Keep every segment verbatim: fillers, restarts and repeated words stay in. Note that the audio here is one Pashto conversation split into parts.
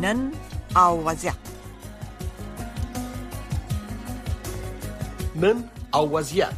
نن او وضعیت. نن او وضعیت.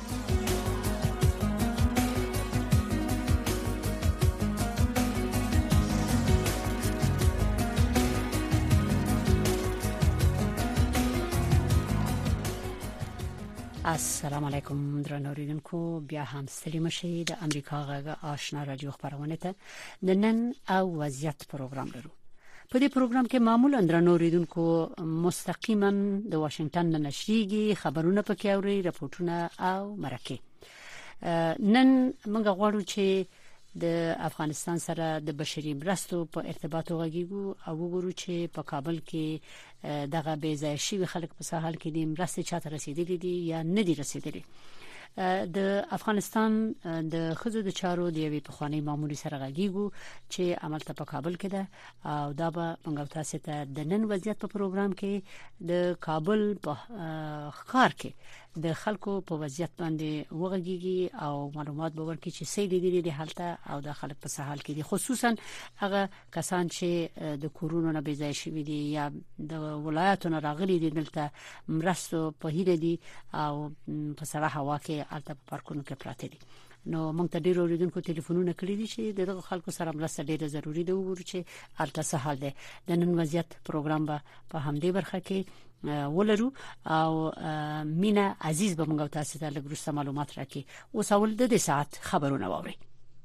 السلام علیکم درنو اوریدونکو، بیا هم ستړي مشئ. د امریکا غږ آشنا رادیو خبرونه ته د نن او وضعیت پروګرام لرو. په دې پروګرام کې معمولا درنو اوریدونکو مستقیما د واشنگټن نه نشریږي، خبرونه پکې اوري، راپورټونه او مرکه. نن موږ غواړو چې د افغانستان سره د بشري مرستو په ارتباط وغږیږو او وګورو چې په کابل کې دغه بې ځای شوي خلک په ساحل کې د مرستې چاته رسیدلې دي یا نه دي رسیدلې. د افغانستان د خزو د چارو د یوې پخوانی ماموري سره غږیږو چې عملته په کابل کې ده او دا به موږ تاسو ته د نن وضعیت په پروګرام کې د کابل په ښار کې د خلکو په وضعیت باندې وغږیږي او معلومات به ورکړي چې څه دي د حالت او د خلک په ساحل کې دي، خصوصا هغه کسان چې د کورونا نه بې ځای شوي دي یا د ولایتونو راغلي دي دلته مرستو په هیله دي او په سره هوا کې الته په پارکونو کې پراته دي. نو موږ ته ډیر اوریدونکو ټلیفونونه کړی دي چې دغه خلکو سره مرسته ډیره ضروری ده. وګورو چې الته څه حال ده. د نن وضعیت پروګرام به په همدې برخه کې ولرو او مینا عزیز به موږ تاسو ته لږ وروسته معلومات راکړي. اوس اول د دې ساعت خبرونه واوري.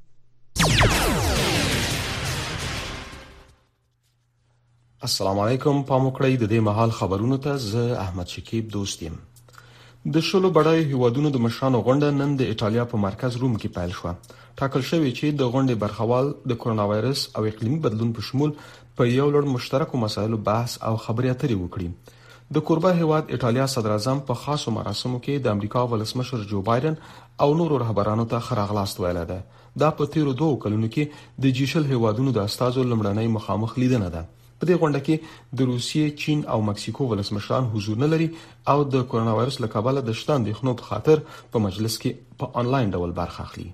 السلام علیکم، پام وکړئ د دې مهال خبرونو ته. زه احمد شکیب دوست یم. د شلو بډای هیوادونو د مشرانو غونډه نن د ایټالیا په مرکز روم کې پیل شوه. ټاکل شوی چې د غونډې برخوال د کورونا وایرس او اقلیمي بدلون په شمول په یو لړ مشترکو مسایلو بحث او خبرې اترې وکړي. د کوربه هیواد ایټالیا صدر اعظم په خاصو مراسمو کې د امریکا ولسمشر جو بایدن او نورو رهبرانو ته خراغلاست ویل ده. دا په تیرو دوه کلونو کې د جیشل هیوادونو د استازو لمړنۍ مخامخ لیدنه ده. په دې غونډه کې د روسیې، چین او مکسیکو ولسمشران حضور نه لري او د کورونا وایرس له کبله د شتان د خنو په خاطر په مجلس کې په انلاین ډول برخه اخلي.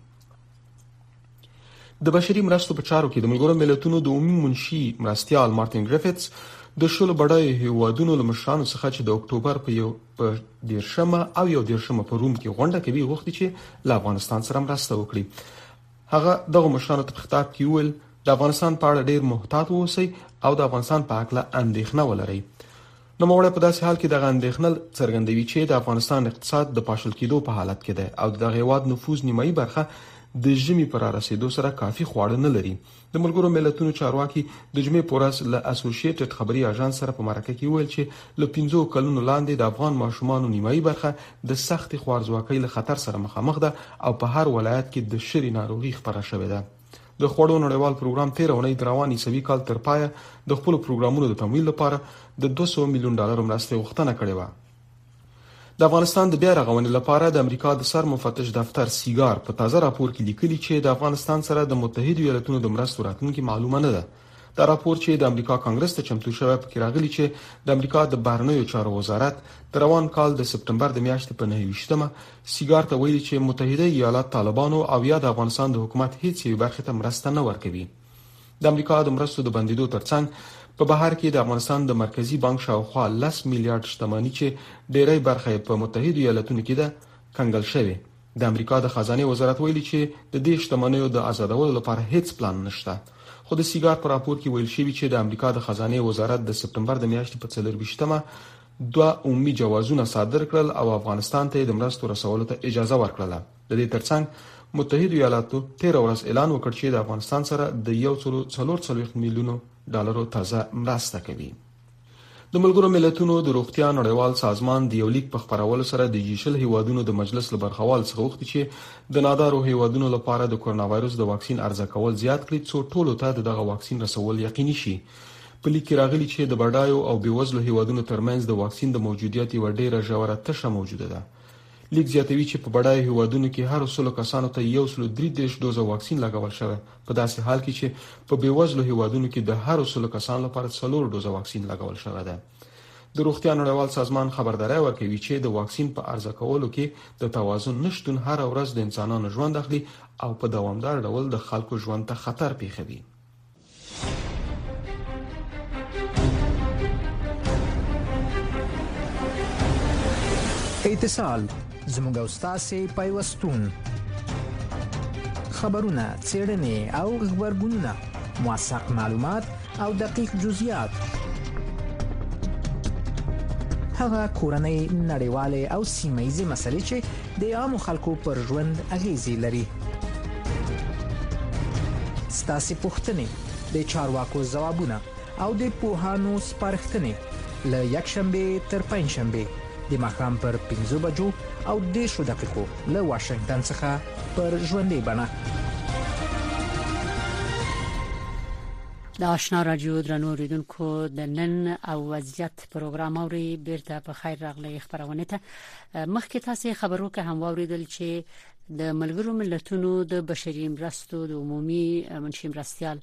د بشري مرستو په چارو کې د ملګرو ملتونو د عمومي منشي مرستيال مارټین ګریفټس د شلو بډای هیوادونو له مشرانو څخه چې د اکتوبر په یو په دیرشمه او یو دیرشمه په روم کې غونډه کوي غوښتي چې له افغانستان سره مرسته وکړي. هغه دغه مشرانو ته خطاب کیول د افغانستان په اړه ډیر محتاط اوسئ او د افغانستان په اړه اندېښنه ولرئ. نو موږ په داسې حال کې د اندېښنه څرګندوي چې د افغانستان اقتصاد د پاشل کېدو په حالت کې ده او د هیواد نفوذ نیمایي برخه د ژمي پر رسیدو سره کافي خواړه نه لري. د ملګرو ملتونو چارواکي د جمعې پورس له اسوسییټډ خبري اژانس سره په مرکه کې ویل چې له پنځو کلونو لاندې د افغان ماشومانو نیمایي برخه د سخت خوارځواکۍ له خطر سره مخامخ ده او په هر ولایت کې د شری ناروغي خبره شوې ده. د خوړو نړیوال پروګرام تیر اونۍ د رواني سوي کال تر پایه د خپل پروګرامونو د تمویل لپاره د دوه سوه میلیون ډالر مرستې غوښتنه کړې و. د افغانستان د بیا رغونې لپاره د امریکا د سر مفتش دفتر سیګار په تازه راپور کې لیکلي چې د افغانستان سره د متحده ایالاتونو د مرستو راتلونکي معلومه نه ده. دا راپور چې د امریکا کانګرس ته چمتو شوی پکې راغلي چې د امریکا د بهرنیو چارو وزارت د روان کال د سپتمبر د میاشتې په نهه ویشتمه سیګار ته ویلي چې متحده ایالات طالبانو او یا د افغانستان د حکومت هیڅ یو برخه ته مرسته نه ورکوي. د امریکا د مرستو د بندیدو ترڅنګ په بهر کې د افغانستان د مرکزی بانک شاوخوا لس میلیارډ شتمنۍ چې ډېری برخه په متحده ایالاتونو کې ده کنګل شوی. د امریکا د خزانه وزارت ویلي چې د دې شتمنیو د آزادولو لپاره هیڅ پلان نشته. خو د سیګار په راپور کې ویل شوی چې د امریکا د خزانه وزارت د سپتمبر د میاشتې په څلور ویشتمه دوه عمومي جوازونه صادر کړل او افغانستان ته د مرستو رسولو ته اجازه ورکړه. د دې ترڅنګ متحده ایالاتو تیر ورځ اعلان وکړ چې د افغانستان سره د یو څلور څلوېښت میلیونو ډالرو تازه مرسته کوي. د ملګرو ملتونو د روغتیا نړیوال سازمان د یو لیک په خبرولو سره د جیشل هیوادونو د مجلس لبرخوال څخه وغوښتي چې د نادارو هیوادونو لپاره د کورونا وایرس د واکسین عرضه کول زیات کړي څو ټولو ته دغه واکسین رسول یقیني شي. په لیک کې راغلي چې د بډایو او بیوزلو هیوادونو ترمنځ د واکسین د موجودیت یو ډیره ژوره تشه موجوده ده. لیک زیاتوي چې په بډای هیوادونو کې هر څلو کسانو ته یو سل درې دیش دوزه واکسین لګول شوی، په داسې حال کې چې په بیوزلو هیوادونو کې د هر څلو کسانو لپاره څلور دوزه واکسین لګول شوی ده. د روغتیا نړیوال سازمان خبرداري ورکوي چې د واکسین په عرضه کولو کې د توازن نشټون هر ورځ د انسانانو ژوند اخلي او په دوامدار ډول د خلکو ژوند ته خطر پیښوي. اتصال زموږ استاد پیوستون خبرونه څېړنې او خبرګونونه موثق معلومات او دقیق جزئیات هغه کورنۍ نړیواله او سیمه‌ییزه مسلې چې د عامو خلکو پر ژوند اغیزې لري ستاسو پوښتنې د چارواکو ځوابونه او د پوهانو سپارښتنې له یکشنبه تر پنځشنبه د ماښام پر پنځه بجو او دېرش دقیقو له واشنگټن څخه پر ژوندۍ بڼه د آشنا رادیو درنو اوریدونکو د نن او وضعیت پروګرام اوري بیرته په خیر راغلی خبرونه ته مخکې تاسو خبرو کې هم واوریدل چې د ملګرو ملتونو د بشري مرستو د عمومي منشي مرستيال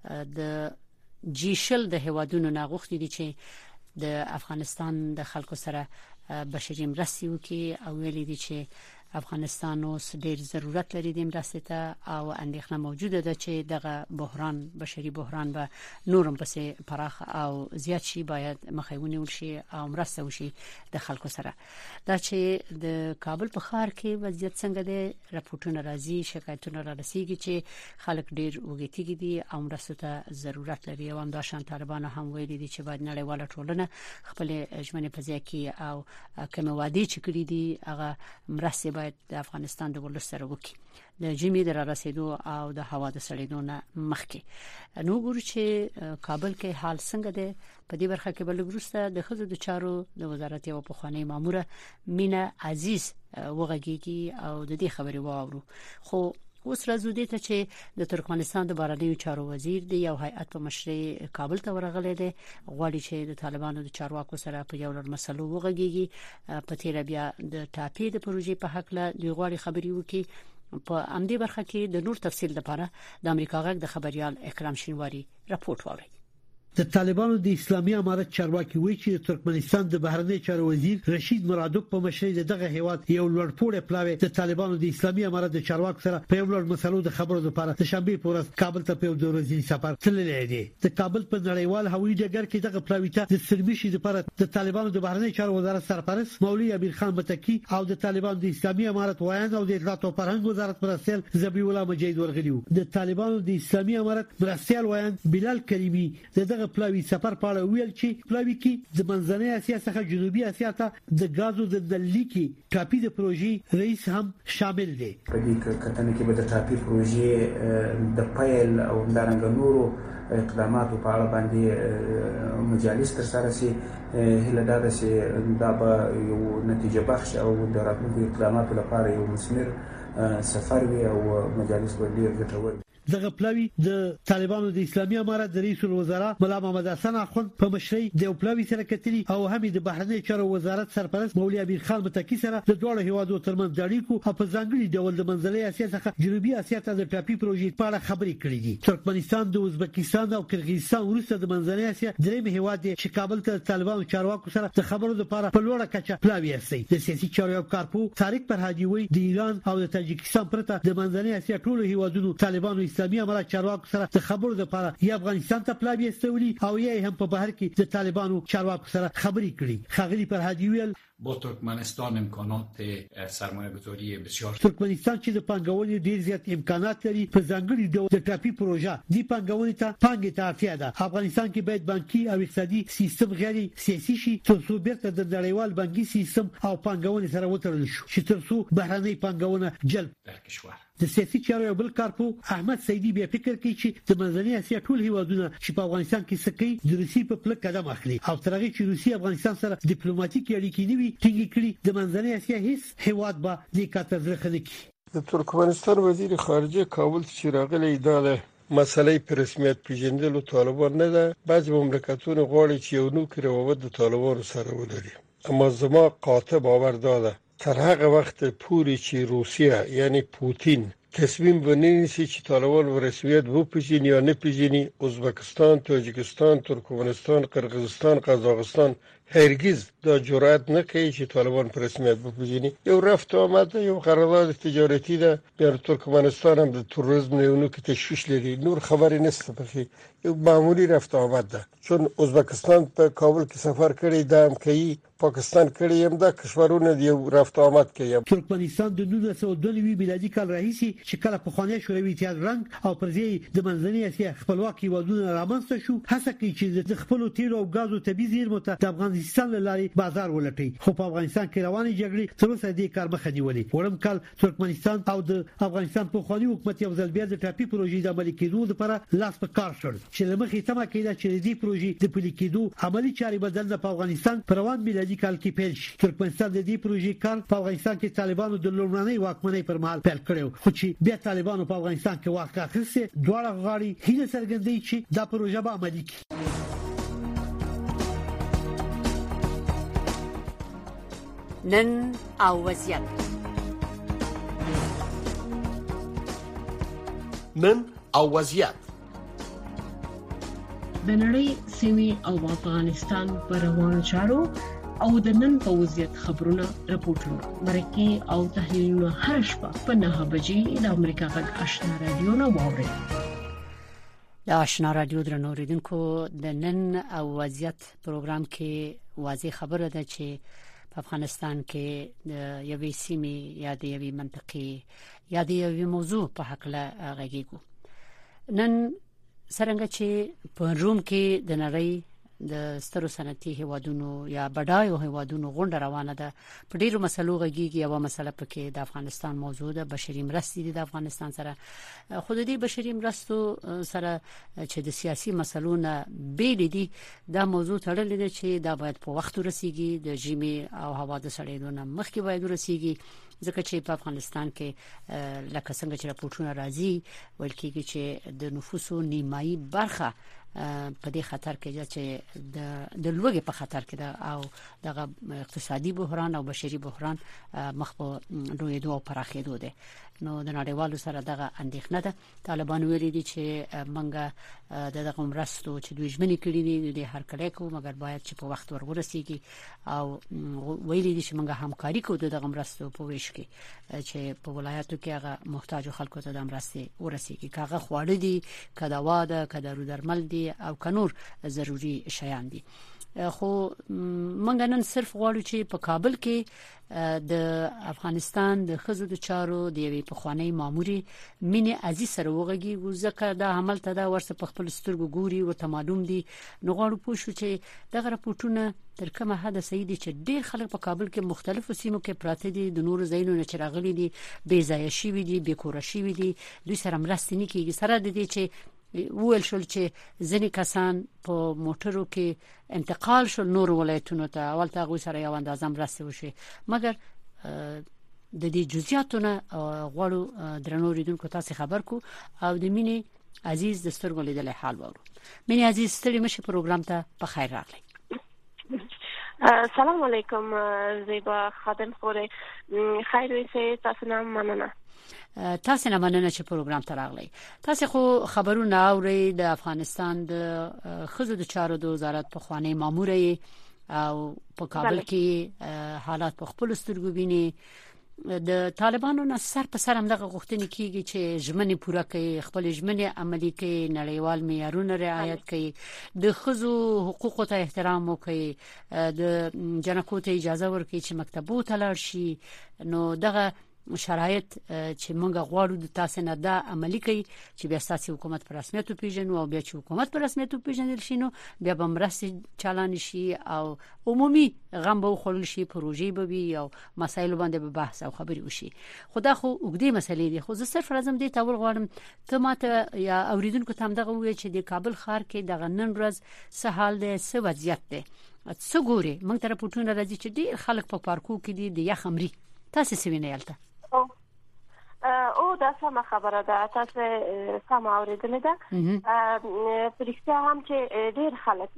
د جیشل د هوادونو ناغوښتي دي چې د افغانستان د خلکو سره بشري مرستي وکي او ویلي دي چې افغانستان اوس ډیر ضرورت لري د مرستې ته او اندېښنه موجوده ده چې دغه بحران بشري بحران به نورم پسې پراخ او زیات شي باید مخاوني وشي او مرسته وشي د خلکو سره دا چې د کابل په ښار کې وضعیت څنګه ده راپورټونه راځي شکایتونه را رسیږي چې خلک ډیر وګړي دي او مرسته ته ضرورت لري او هم د شان طالبانو هم ویلي دي چې باید نړیواله ټولنه خپل ژمنې په ځای کې او کوم وعده چې کړې دي هغه مرسته باید د افغانستان د ولس سره وکړي د جمی در رسیدو او د هوا د سړېدو نه مخکې نو ګورو چې کابل کې حال څنګه ده په دې برخه کې بل ګروسته د خزو د چارو د وزارت یو پخوانی ماموره مینا عزیز وغږیږي او د دې خبرې واورو خو اوس راځو دې ته چې د ترکمنستان د بهرنیو چارو وزیر دی یو هیئت په مشرۍ کابل ته ورغلی دی غواړي چې د طالبانو د چارواکو سره په یو لړ مسلو وغږیږي په تیر بیا د ټاپي د پروژې په حق له دوی غواړي خبري وکړي په امدی برخه کې د نور تفصیل لپاره د امریکا غږ د خبريال اکرام شینواری راپورټ وړي د طالبانو د اسلامي امارت چارواکي وایي چې د ترکمنستان د بهرنی چارو وزیر رشید مرادوک په مشرۍ دغه هیواد یو لوړپوړی پلاوی د طالبانو د اسلامي امارت د چارواکو سره په یو لړ مسلو د خبرو لپاره د شنبه په ورځ کابل ته په یو ورځنی سفر تللی دی د کابل په نړیوال هوایي ډګر کې دغه پلاوی ته د سرمشي لپاره د طالبانو د بهرنی چارو وزارت سرپرست مولوی امیر خان متکی او د طالبانو د اسلامي امارت وایان او د اطلاعات او فرهنګ وزارت مرستیال ذبیح الله مجید ورغلیو د طالبانو د اسلامي امارت مرستیال وایان بلال کریمی دغه پلاوی سفر پاړه ویل چې پلاوی کې د منځنۍ اسیا څخه جنوبي اسیا ته د غازو د دلیکي ټاپي د پروژې رئیس هم شامل دی په دې کتنه کې به د ټاپي پروژې د پایل او دارنګ نورو اقداماتو په اړه باندې مجالس تر سره سي هله دا چې دا به یو نتیجه بخش او د راتلونکو اقداماتو لپاره یو مثمر سفر وي او مجالس به ډیر ګټور دغه پلاوی د طالبانو د اسلامي امارت د رئیس الوزرا مولا محمد حسن اخوند په مشرۍ د پلاوی سره کتلی او هم د بهرنی چارو وزارت سرپرست مولوی امیر خان متکی سره د دوه هیوادو ترمنځ اړیکو او په ځانګړي ډول د منځلي اسیا څخه جنوبي اسیا ته د ټاپي پروژې په اړه خبرې کړې دي ترکمنستان د ازبکستان او قرغیزستان وروسته د منځلي اسیا دریم هیواد چې کابل ته طالبانو چارواکو سره د خبرو لپاره په لوړه کچه پلاوی اسي د سیاسي چارو کارپو طارق فرهادي وی د ایران او د تاجکستان پرته د منځلي اسیا ټول هیوادونو طالبانو اسلامي امارت چارواکو سره د خبرو لپاره یا افغانستان ته پلاوی استولی او یا هم په بهر کې د طالبانو چارواکو سره خبرې کړې خغلی فرهادي ویل با ترکمنستان امکانات سرمایه گذاری بسیار ترکمنستان چې د پنګونې ډیر زیات امکانات لري په ځانګړي ډول د ټاپي پروژه دی پنګونې ته پنګ ته اړتیا ده افغانستان کې باید بانکي او اقتصادي سیستم غیر سیاسي شي ترڅو بیرته د نړیوال بانکي سیستم او پنګونې سره وتړل شي چې ترڅو بهرنۍ پنګونه جلب در کشور د سیاسي چارو یو بل کارپو احمد سیدی بیا فکر کوي چې د منځنۍ اسیا ټول هیوادونه چې په افغانستان کې سکی د روسي په پله قدم اخلي او ترغه چې روسي افغانستان سره ډیپلوماټیک اړیکې نیوي ټینګې کړي د منځنۍ اسیا هیڅ هیواد به د کاتزرخه نه کی د ترکمنستان وزیر خارجه کابل چې راغلی دا له مسلې په رسمیت پیژندلو طالبان نه ده بعض مملکتونه غواړي چې یو نوکر روابط د طالبانو سره ولري اما زما قاطع باور ده تر هغه وخت پورې چې روسیه یعنی پوتین تصمیم ونیسي چې طالبان په رسمیت وپیژني یا نه پیژني ازبکستان، تاجکستان، ترکمنستان، قرغیزستان، قزاقستان هرگز دا جرأت نه کوي چې طالبان په رسمیت وپیژني. یو رفت آمد یو قرارداد تجارتی ده بین ترکمنستان هم د توریسم یو نو کې تشویش لري، نور خبری نشته پکې، یو معمولی رفت آمد ده. چون ازبکستان په کابل کې سفر کړی ده هم کوي، پاکستان کړی هم ده، کشورونه دی رفت آمد کوي. ترکمنستان د نولس سوه دوه نوي میلادي کال راهیسي چې کله په خوانی شوروي اتحاد رنګ او پر ځای د منځنۍ اسیا خپلواکي ودونه رامنځته شو، هڅه کوي چې د خپل تیل او غاز او طبي زیرمو ته د افغانستان لاري بازار ولټي، خو په افغانستان کې روانې جګړې تر اوسه دې کار مخه نیولې. ورم کال ترکمنستان او د افغانستان په خوانی حکومت یو ځل بیا د ټاپي پروژې د عملي کېدو لپاره لاس په کار شول چې لمخې تمه کېده چې دې پروژې د پلي کېدو عملي چارې بدل په افغانستان په روان میلادي کال کې پیل شي. ترکمنستان د دې پروژې کار په افغانستان کې طالبانو د لومړنۍ واکمنۍ پر مهال پیل کړو، خو چې بیا طالبانو په افغانستان کې واک اخیسته، دواړه غاړي هیله څرګندوي چې دا پروژه به عملي کړي. نن او وضعیت نن او وضعیت د نړۍ سیمې او افغانستان پر روانو چارو او د نن په وضعیت خبرونه راپورټونه مرکه او تحلیلونه هر شپه په نه بجې د امریکا غږ آشنا رادیو نه واوري. د آشنا رادیو درنو ریدونکو د نن او وضعیت پروګرام کې واضح خبره ده چې په افغانستان کې د یوې سیمې یا د یوې منطقې یا د یوې موضوع په حق له غږیږو. نن څنګه چې په روم کې د نړۍ د سترو صنعتي هیوادونو یا بډایو هیوادونو غونډه روانه ده، په ډیرو مسلو غږیږي. یو مسله پکې د افغانستان موضوع ده، بشري مرستې د افغانستان سره. خو د دې بشري مرستو سره چې د سیاسي مسلو نه بیل دي، دا موضوع تړلې ده چې دا باید په وخت ورسیږي، د ژمي او هوا د سړېدو نه مخکې باید ورسیږي، ځکه چې په افغانستان کې لکه څنګه چې راپورټونه راځي ویل کېږي چې د نفوسو نیمایي برخه په دې خطر کې چې د د لوګي په خطر کې ده او دغه اقتصادي بحران او بشري بحران مخ په لوی دوه پراخېدو ده. نو د نړیوالو سره دغه اندېښنه ده. طالبان ویلي دي چې منګه د دغه مرستو چې دوی ژمنې کړې دي د هر کله کو مګر باید چې په وخت ورغورسيږي او ویلي دي چې منګه همکاري کوو د دغه مرستو په ویش کې چې په ولایتو کې هغه محتاج خلکو ته د مرستې ورسیږي، کاغه خواړه دي، کدا واده، کدا رو درمل دي او کنور ضروری شیان دي. خو منګ نن صرف غواړو چې په کابل کې د افغانستان د خزو د چارو د یوې پخوانی ماموري مینه عزیز سره وغږی ځکه دا عمل ته دا ورسه په خپل سترګو ګوري او ته معلوم دي. نو غواړو پوښتنه چې دغه راپورټونه تر کومه حد صحیح دي چې ډېر خلک په کابل کې مختلفو سیمو کې پراته دي، د نور ځایونو نه چراغلي دي، بې ځای شي دي، بې کور شي دي، دوی سره مرستې نه کیږي. سره د دې چې ویل شول چې ځینې کسان په موټرو کې انتقال شول نور ولایتونو ته، اول ته غوښ سره یو اندازه مرسته وشي، مګر د دې جزئیاتونه غواړو درنو ریدونکو تاسو خبر کو او د مینې عزیز د سترګو لیدل حال وورو. مینې عزیز ستړي مشه پروګرام ته په خیر راغلی. سلام علیکم زیبا خادم خوره، خیر ویسه تاسو نه مننه. تاسو نه مننه چې پروګرام ته راغلی. تاسو خو خبرونه اورئ د افغانستان د خزو د چارو د وزارت په خوانی ماموري او په کابل کې حالات په خپل سترګو ویني. د طالبانو نه سر په سر هم دغه غوښتنې کیږي چې ژمنې پوره کړي، خپل ژمنې عملي کړي، نړیوال معیارونه رعایت کړي، د خزو حقوقو ته احترام وکړي، د جنکو ته اجازه ورکړي چې مکتبو ته لاړ شي. نو دغه شرایط چې موږ غواړو د تاسو نه دا عملي کوي چې بیا ساسي حکومت پر رسمیت پیژنو او بیا چې حکومت پر رسمیت پیژندل شي نو بیا به مرستې چالان شي او عمومي غم به خلل شي، پروژې به وي او مسایل باندې به بحث او خبري وشي. خدا خو وګړي مسلې دي، خو زه صرف راځم دې تاول غواړم ته ماته یا اوریدونکو ته هم دغه وایي چې د کابل ښار کې دغه نن ورځ څه حال دی، څه وضعیت دی، څه ګوري. موږ ته راپورټونه راځي چې ډېر خلک په پارکو کې دي د یخ امري. تاسو څه وینئ یالته؟ او او دا سم خبره ده، تاسو سم اوریدلې ده. پرېښتیا هم چې ډېر خلک دي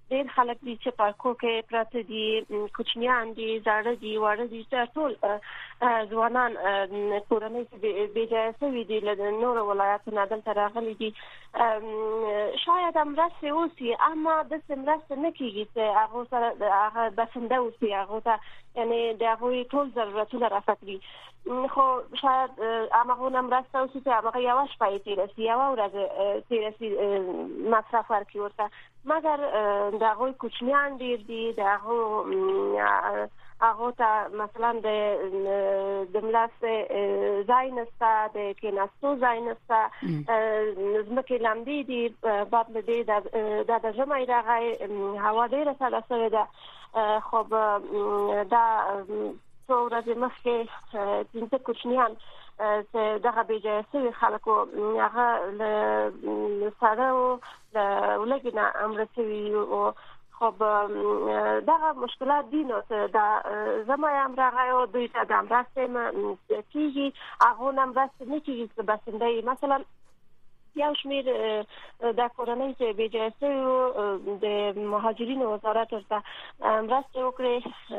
ډېر خلک دي چې پارکو کې پراته دي، کوچنیان دي، زاړه دي، واړه دي، ټول ځوانان کورنۍ چې بې ځایه شوي دي له نورو ولایتونو دلته راغلي دي. شاید مرستې اوسي اما داسې مرسته نه کېږي چې هغو سره هغه بسنده اوسي، هغو ته یعنې د هغوی ټول ضرورتونه رفع کړي. خو شاید هماغونه مرسته اوسي چې هماغه یوه شپه یې تېره شي، یوه ورځ تېره شي، مصرف ورکړي ورته. مګر د هغوی کوچنیان ډېر دي، د هغو هغو ته مثلا د د مرستې ځای نشته، د کېناستو ځای نشته، ځمکې لمدې دي، باد له دې دا د ژمی راغی، هوا ډېره سړه شوې ده. خو دا څو ورځې مخکې پنځه کوچنیان چې دغه بې ځایه شوي خلک وو، هغه له سړه وو، له ولږې نه مړه شوي وو. خو دغه مشکلات دي نو چې دا ژمی هم راغی او دوی ته د مرستې کېږي، هغو نه مرستې نه کېږي چې بسنده یې مثلا یو شمېر د کورنۍ چې بې ځایه شوي وو د مهاجرینو وزارت ورته مرستې وکړې،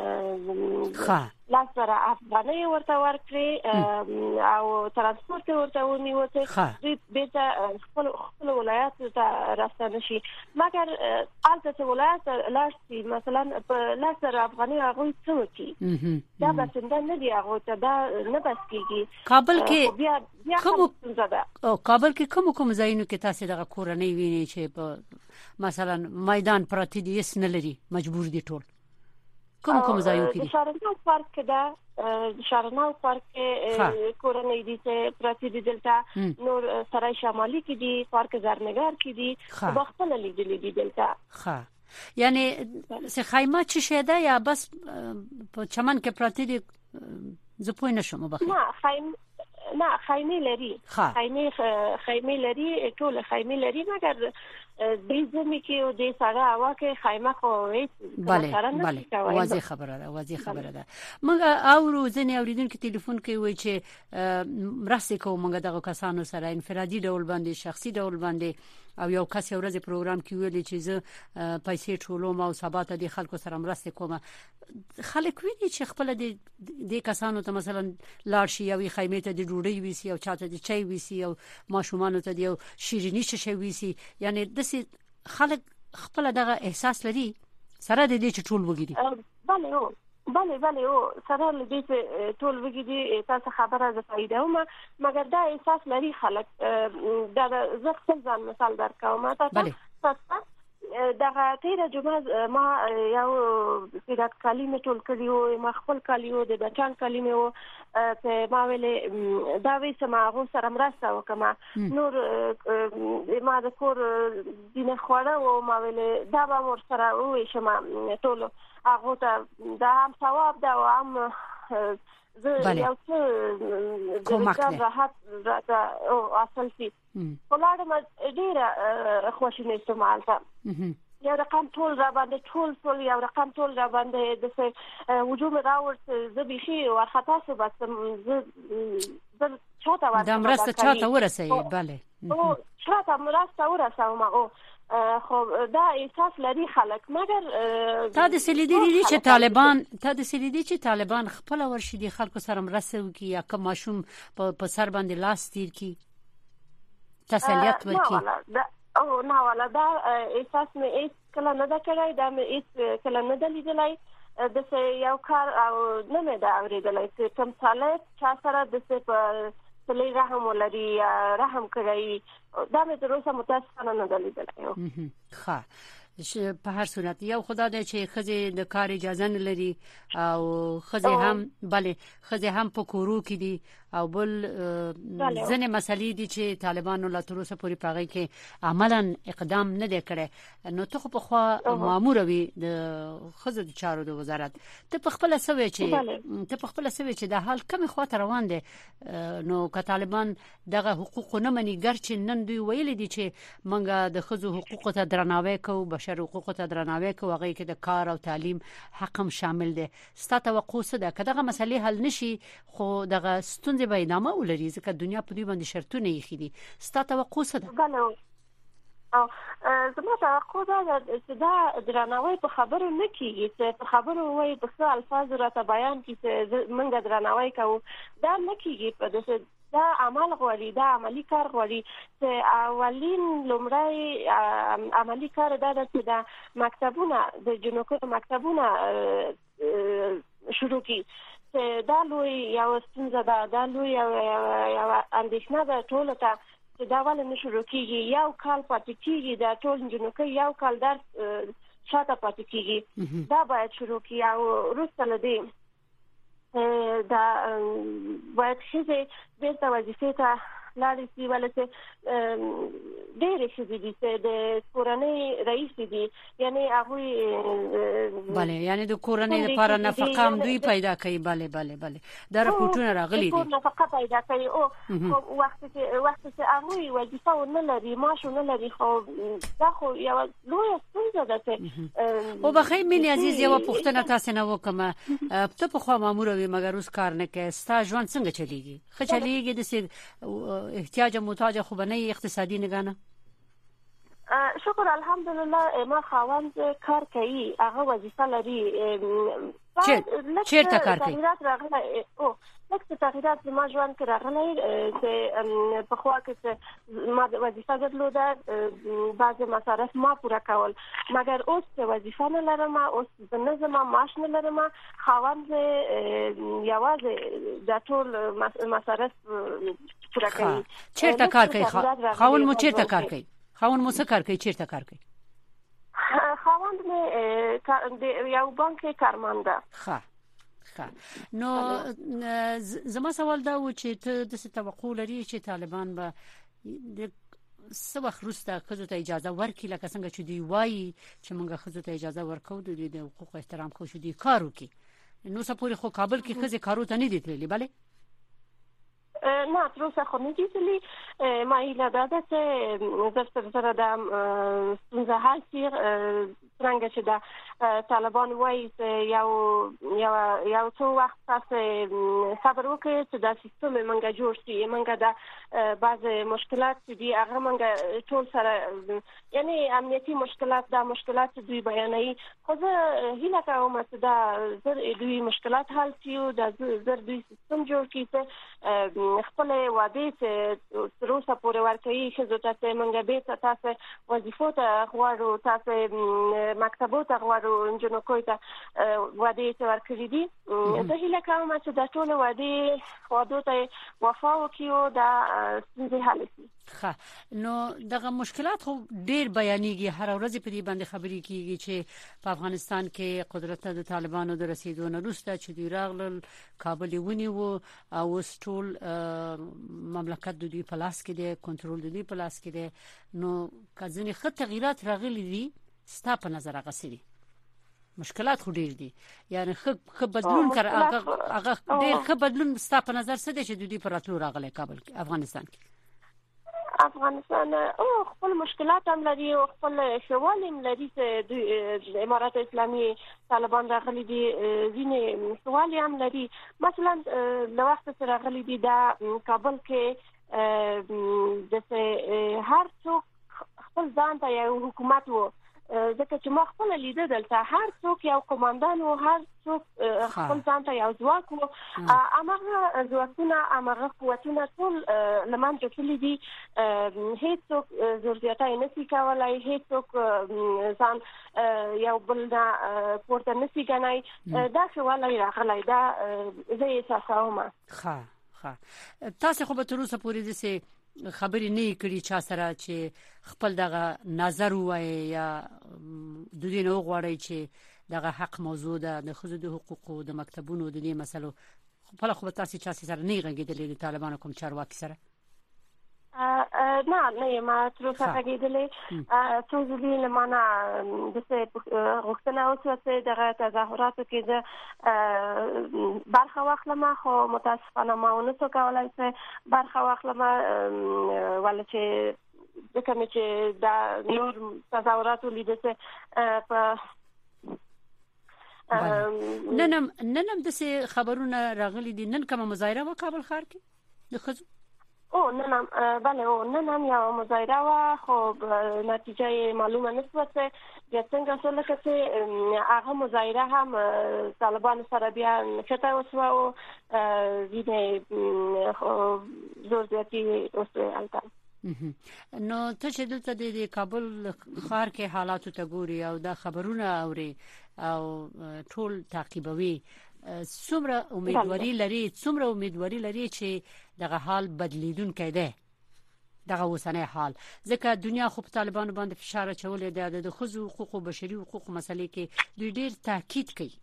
لس زره افغانۍ ورته ورکړې او ترانسپورټ یې ورته ونیو چې دوی بېرته خپلو ولایاتو ته راستانه شي. مګر هلته چې ولایت ته لاړ شي مثلا په لس زره افغانۍ هغوی څه وکړي؟ دا بسنده نه دي، هغوی ته دا نه بس کېږي. کابل کې کابل کې کوم کوم ځایونو کې تاسو دغه کورنۍ وینئ چې په مثلا میدان پراته دي، هېڅ نه لري، مجبور دي ټول؟ کوم کوم ځایونه کې دي؟ د شارناو پارک کې ده، د شارناو پارک کې کورنۍ دي چې پراته دي، دلته نور سرای شمالي کې دي، پارک زرنګار کې دي، به خپله لیدلي دي دلته. ښه، یعنې څه خیمه څه شی ده یا بس په چمن کې پراته دي؟ زه پوه نه شوم. بخیر نه خیمه نه خیمه لري، خیمه خیمه لري، ټول خیمه لري، مګر د زمي کې او د سړه هوا کې خیمه خو هیڅ بله بله واضح خبره ده، واضح خبره ده. موږ اورو ځینې اوریدونکو ټلیفون کوي وایي چې مرستې کوو موږ دغه کسانو سره انفرادي ډول باندې، شخصي ډول باندې، او یو کس یو ورځ پروګرام کې ویلي چې زه پیسې ټولوم او سبا ته د خلکو سره مرستې کوم. خلک ویني چې خپل د دې کسانو ته مثلا لاړ شي، یوې خیمې ته د ډوډۍ ویسي او چاته د چای ویسي او ماشومانو ته د یو شیریني شیشه ویسي، یعنی داسې خلک خپل دغه احساس لري سره د دې چې ټول وګړي؟ بله او بله بله او سره له دې چې ټول وګړي تاسو خبره زه فایدوم، مګر دا احساس لري خلک. دا زه خپل ځان مثال درکوم. تاسو دغه تیره جمعه ما یو سیرت کالی مې ټول کړي وو، ما خپل کالی وو، د بچان کالی مې وو، چې ما ویلې دا وایي چې ما هغو سره مرسته وکړم. نور ما د کور ځینې خواړه وو، ما ویلې دا به ورسره وویشم ټولو هغو ته، دا هم ثواب ده او هم زه یو څه د وجدان راحت راته حاصل شي. خو لاړم ډېره خواشینۍ شوم هلته، یو رقم ټول را باندې ټول ټول یو رقم ټول را باندې داسې وجود مې راوړ چې زه بیخي وارخطا شوم. زه زه چاته ورسوم دا مرسته چاته ورسوي؟ بله چاته مرسته ورسوم. او خو دا احساس لري خلک. مګر تا د سلیدي دي چې طالبان تا د سلیدي چې طالبان خپل ورشي دي خلکو سره مرسته وکړي یا کوم ماشوم په سر باندې لاس تیر کی تسلیت ورکړي؟ او نه والا دا احساس مې هیڅ کله نه ده کړی، دا مې هیڅ کله نه ده لیدلی. داسې یو کار او نه مې ده اورېدلی چې کوم سړی چا سره داسې په سلی رحم ولري یا رحم کړی، دا مې تر اوسه متاسفانه نه ده لیدلی. ښه، په هر صورت یو خدا دی چې ښځې د کار اجازه نه لري او ښځې هم بله ښځې هم په کورو کې دي، او بل ځینې مسلې دي چې طالبانو لا تر اوسه پورې په هغې کې عملا اقدام نه دی کړی. نو ته خو پخوا ماموره وي د ښځو د چارو د وزارت، ته پخپله څه وایې چې ته پخپله څه وایې چې دا حال کومې خواته روان دی؟ نو که طالبان دغه حقوقو نه مني، ګرچې نن دوی ویلي دي چې موږ د ښځو حقوقو ته درناوی کوو، بشر حقوقو ته درناوی کوو، هغې کې د کار او تعلیم حق هم شامل دی. ستا توقع څه ده؟ که دغه مسلې حل نشي خو دغه ستونزې به ادامه ولري، ځکه دنیا په دوی باندې شرطونه ایښي دي. ستا توقع څه ده؟ بله او زما توقع ده چې دا درناوی په خبرو نه کیږي، چې په خبرو وایي په څه الفاظ راته بیان کړي چې موږ درناوی کوو، دا نه کیږي. په داسې دا عمل غواړي، دا عملی کار غواړي چې اولین لومړی عملی کار دا ده چې د مکتبونه د جنوکو مکتبونه شروع کړي. چې دا لوی یو ستونزه ده، دا لوی یو اندېښنه ده ټولو ته چې دا ولې نه شروع کېږي. یو کال پاتې کېږي، دا ټول نجونې یو کال درس شاته پاتې کېږي. دا باید شروع کړي او وروسته له دې دا باید ښځې بېرته وظیفې ته لاړې شي، ولې چې ډېرې ښځې دي چې د کورنۍ رئیسې دي، یعنې هغوی بله یعنی د کورنۍ لپاره نفقه هم دوی پیدا کوي. بله بله بله دا راپورټونه راغلي دي، نفقه پیدا کوي. او وخت چې وخت چې هغوی وظیفه ونه لري، معاش ونه لري، خو دا خو یوه لویه ستونزه ده چې وبخښئ مینې عزیز، یوه پوښتنه تاسې نه وکړم. ته پخوا ماموره وې مګر اوس کار نه کوې، ستا ژوند څنګه چلیږي؟ ښه چلیږي؟ داسې احتیاج محتاج خو به نه اقتصادي نگاه نه؟ شکر الحمدلله ما خاوند کار کوي، هغه وظیفه لري. چیرته کار کوي؟ او لکه تغییرات زما ژوند کې راغلی چې په خوا کې چې ما وظیفه درلوده، بعضې مصارف ما پوره کول، مګر اوس چې وظیفه نه لرم، اوس زه نه ځم، معاش نه لرم، خاوند یوازې دا ټول مصارف پوره کوي. چیرته کار کوي خاوند مو؟ چیرته کار کوي خاوند مو؟ څه کار کوي؟ چیرته کار کوي خاوند مې؟ د یو بانک کې کارمند ده. ښه ښه. نو زما سوال دا و چې ته داسې توقع لري چې طالبان به د څه وخت وروسته ښځو ته اجازه ورکړي، لکه څنګه چې دوی وایي چې موږ ښځو ته اجازه ورکوو د دوی د حقوقو احترام کوو چې دوی کار وکړي. نو څه پورې خو کابل کې ښځې کارو ته نه دي تللي؟ بله نه تر اوسه خو نه دي تللي. ما هیله دا ده چې زر تر زره دا ستونزه حل شي، څرنګه چې د طالبان وایي چې یو یو څو وخت تاسو صبر وکړئ چې دا سیستم موږ جوړ شي، موږ د بعضې مشکلات چې دي هغه موږ ټول سره، یعنی امنیتي مشکلات، دا مشکلات چې دوی بیانوي، خو زه هیله کوم چې دا زر دوی مشکلات حل شي او دا زر دوی سیستم جوړ کړي چې خپل وعده چې تر اوسه پورې ورکوي ښځو ته چې موږ بېرته تاسو وظیفو ته غواړو، تاسو مکتبو ته غواړو، نجونو ته وعده چې ورکړي دي. زه هیله کوم چې دا ټول وعدې وعدو ته وفا وکړي او دا ستونزې حل شي. ښه. نو دغه مشکلات خو ډېر بیانېږي، هر ورځ په دې باندې خبرې کېږي چې په افغانستان کې قدرت د طالبانو د رسېدو نه وروسته چې دوی راغلل، کابل یې ونیو او اوس ټول مملکت د دوی په لاس کې دی، کنټرول د دوی په لاس کې دی. نو که ځینې ښه تغییرات راغلي دي ستا په نظر هغه څه دي؟ مشکلات خو ډېر دي، یعنی ښه بدلون کړ هغه ډېر ښه بدلون ستا په نظر څه دی چې د دوی په راتلو راغلی کابل کې افغانستان کې؟ افغانستان او خپل مشکلات هم لري او خپل شوال هم لري چې د امارات اسلامي طالبان راغلي دي، ځینې شوال هم لري. مثلا له وخت سره راغلي دي دا کابل کې د هر څوک خپل ځان ته یو حکومت وو، ځکه چې ما خپل لیده دلته هر څوک یو قوماندان و، هر څوک خپل ځان ته یو ځواک و. هماغه ځواکونه هماغه قوتونه ټول له منځه تللي دي. هیڅوک زور زیاتی نشي کولی، هیڅوک ځان یو بل نه پورته نشي ګڼی. دا ښه والی راغلی، دا زه یې احساسوم. ښه ښه. تاسې خو به تر اوسه پورې داسې خبرې نه کړي چا سره چې خپل دغه نظر ووایي یا د دې نه وغواړئ چې دغه حق موضوع ده د ښځو د حقوقو د مکتبونو د دې مسلو، خپله خو به تاسې چا سره نه غږېدلې د طالبانو کوم چارواکي سره؟ نه نه ما تر اوسه غږېدلې. څو ځلې له ما نه داسې غوښتنه وشوه چې دغه تظاهراتو کې زه برخه واخلم، خو متاسفانه ما ونه شو کولی چې برخه واخلم، ولې چې ځکه مې چې دا نور تظاهرات ولیده چې په نن هم نن هم داسې خبرونه راغلي دي. نن کومه مظاهره وه کابل ښار کې د ښځو؟ او نه نه بله او نه نه یا مظاهره و خب نتیجه معلومه نسبت بیا څنګه سره چې هغه مظاهره هم طالبان سره بیا نشته وسو او دینه زور زیاتی اوسه البته نو ته چې دلته د کابل ښار کې حالات ته ګوري او د خبرونه اوري او ټول تعقیبوي څومره امیدواري لري څومره امیدواري لري چې دغه حال بدلیدونکی دی دغه اوسنۍ حال ځکه دنیا خو په طالبانو باندې فشار اچولې ده د ښځو حقوق او بشري حقوق مسلې کې دوی ډېر تاکید کوي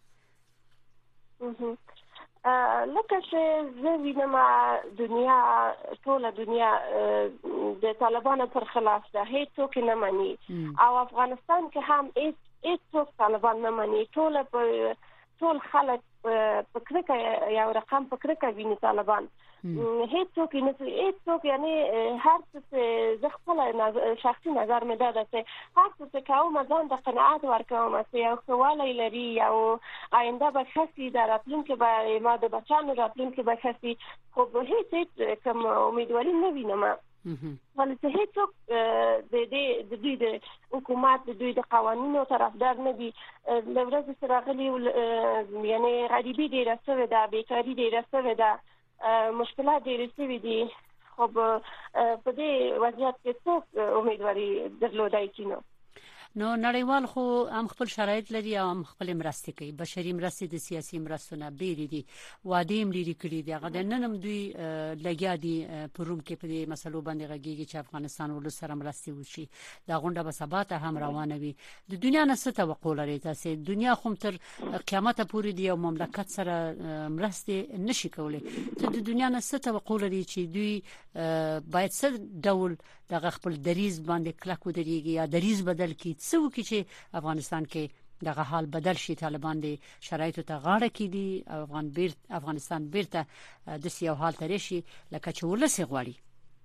لکه چې زه وینم دنیا ټوله دنیا د طالبانو پر خلاف ده هیڅوک نه مانی او افغانستان کې هم هیڅ هیڅوک طالبان نه مانی ټوله په ټول خلک په کرکه یو رقم په کرکه ویني طالبان هیڅوک نه هیڅوک یعنی هر څه زه خپل شخصي نظر مې ده چې هر څه کوم ځان د قناعت ورکوم چې یو خواله لري او آینده به خسي د راتلونکي به ما د بچانو راتلونکي به خسي خو به هیڅ کوم امیدواري نه وینم ولې چې هیڅوک د دې د دوی د حکومت د دوی د قوانینو طرفدار نه دي د ورځې سره غلي یعنی غریبي ډیره شوې ده بیکاري ډیره شوې ده مشکلات ډېر شوي دي خو په دې وضعیت کې څوک امیدواري درلودای شي نو نو نړیوال خو هم خپل شرایط لري او هم خپل مرستې کوي بشري مرستې د سیاسي مرستو نه بیرې دي وعده هم لري کړي دي هغه د نن دوی لګیا دي په روم کې په دې مسلو باندې غږیږي چې افغانستان ول سره مرستې وشي دا غونډه به سبا ته هم روانه وي د دنیا نه څه توقع لري تاسو دنیا خو تر قیامت پورې دی او مملکت سره مرستې نشي کولای ته د دنیا نه څه توقع لري چې دوی باید څه ډول دغه خپل دریز باندې کلک ودرېږي یا دریز بدل کړي څه وکړي چې افغانستان کې دغه حال بدل شي طالبان د شرایطو ته غاړه کړي او افغان بیرته افغانستان بیرته د سیاو حال ترې شي لکه چې ولسي غواړي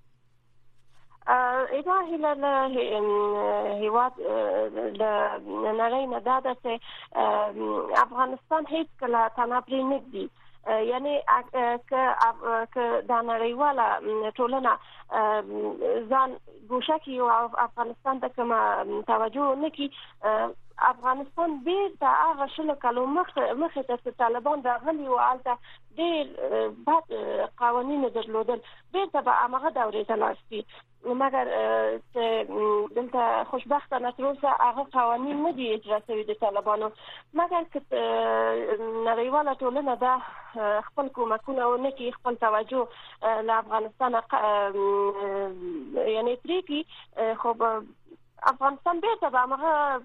الهي له هیواد د نړۍ نه دا ده چې افغانستان هیڅ کله تنابري نه دی یعنی که که د نړیواله ټولنه ځان ګوښه کوي او افغانستان ته کوم توجه نه کوي افغانستان بیرته هغه شل کلو مخه ته طالبان راغلي او البته ډېر بد قوانین درلودل بیرته به هغه دورې ته لاړ شي مګر دلته خوشبختانه تر اوسه هغه قوانین نه دي اجرا شوي د طالبانو مګر که نړیواله ټولنه دا خپل کومکونه ونه کوي خپل توجه له افغانستان یعنی پرې کوي خو افغانستان بیرته به هغه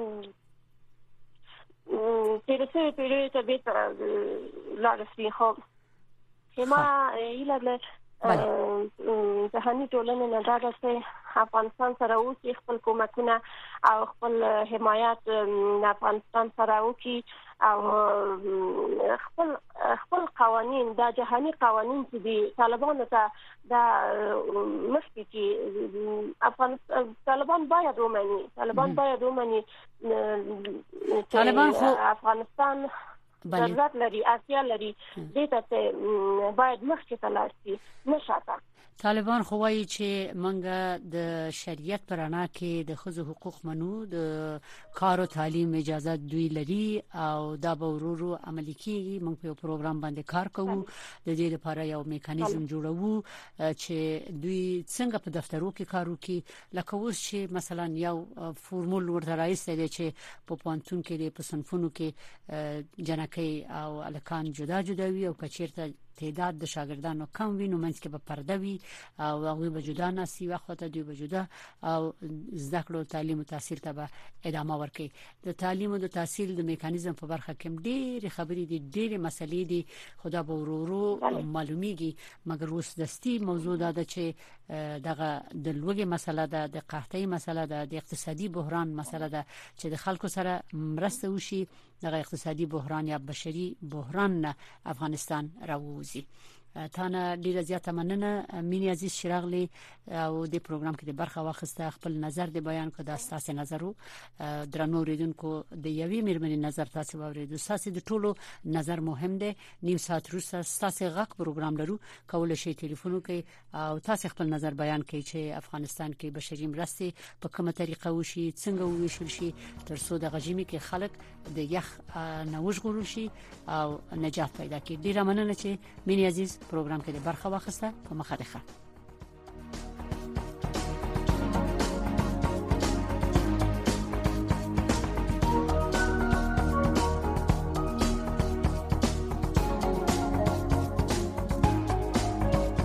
تیر سوی پیړیو ته بیرته لاړ شي خو ما هیله له جهاني ټولنې نه دا ده چې افغانستان سره اوسي خپل کومکونه او خپل حمایت د افغانستان سره وکړي او خپل خپل قوانین د جهاني قوانین چې دي طالبانو ته دا مخکې کې افغانستان طالبان باید ومني طالبان باید ومني طالبان خو افغانستان ضرورت لري اړتیا لري دې ته باید مخکې ته لاړ شي نه شاته طالبان خو وایي چې منګه د شریعت پرانا کې د ښځو حقوق منو د کار او تعلیم اجازه دوی لري او دا به ورورو عملي کیږي موږ په پروګرام باندې کار کوو د دې لپاره یو میکانیزم جوړوو چې دوی څنګه په دفترو کې کار وکړي لکه اوس چې مثلا یو فورمول ورته راځي چې په پانتون کې په صنفونو کې جنکې او الکان جدا جدا وي او کچیرته تعداد د شاګردانو کم وي نو منځ کې به پرده وي او هغه به جدا ناسي وخت ته دوی به جدا او زده کړو تعلیم او تحصیل ته به ادامه ورکړي د تعلیم او د تحصیل د میکانیزم په برخه کې ډېر خبرې دي ډېر مسلې دي خدا به ورورو معلومیږي مګر اوس دستي موضوع ده چې دغه د لوګي مسله ده د قحطۍ مسله ده د اقتصادي بحران مسله ده چې د خلکو سره مرسته وشي دغه اقتصادي بحران یا بشري بحران نه افغانستان راوځي تانه ډیره زیاته مننه مینی عزیز شراغلی او د پروګرام کې د برخه واخسته خپل نظر د بیان کړه د تاسو نظرو درنو ریدونکو د یوې مېرمنې نظر تاسو واوریدو تاسو د ټولو نظر مهم دی نیم ساعت وروسته تاسو غږ پروګرام لرو کولای شئ ټلیفون وکړئ او تاسو خپل نظر بیان کړئ چې افغانستان کې بشري مرستې په کومه طریقه وشي څنګه وویشل شي تر څو د غجیمي کې خلک د یخ نوښ غوړ شي او نجات پیدا کړي ډیره مننه چې مینی عزیز پروګرام کې برخه واخسته په مخه ده